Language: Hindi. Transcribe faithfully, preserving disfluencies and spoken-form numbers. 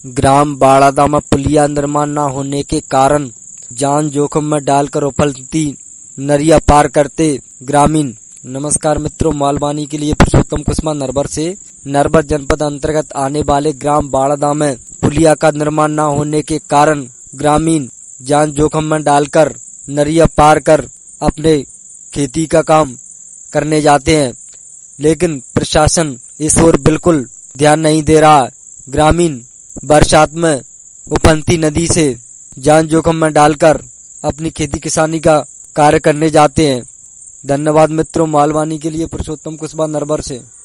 ग्राम बाड़ादा में पुलिया निर्माण न होने के कारण जान जोखिम में डालकर उफलती नदियां पार करते ग्रामीण। नमस्कार मित्रों, मालवानी के लिए पुरुषोत्तम कुशवाहा नरवर से। नरवर जनपद अंतर्गत आने वाले ग्राम बाड़ादा में पुलिया का निर्माण न होने के कारण ग्रामीण जान जोखिम में डालकर नदियां पार कर अपने खेती का काम करने जाते हैं, लेकिन प्रशासन इस ओर बिल्कुल ध्यान नहीं दे रहा। ग्रामीण बरसात में उफनती नदी से जान जोखिम में डालकर अपनी खेती किसानी का कार्य करने जाते हैं। धन्यवाद मित्रों, मालवानी के लिए पुरुषोत्तम कुशवाहा नरवर से।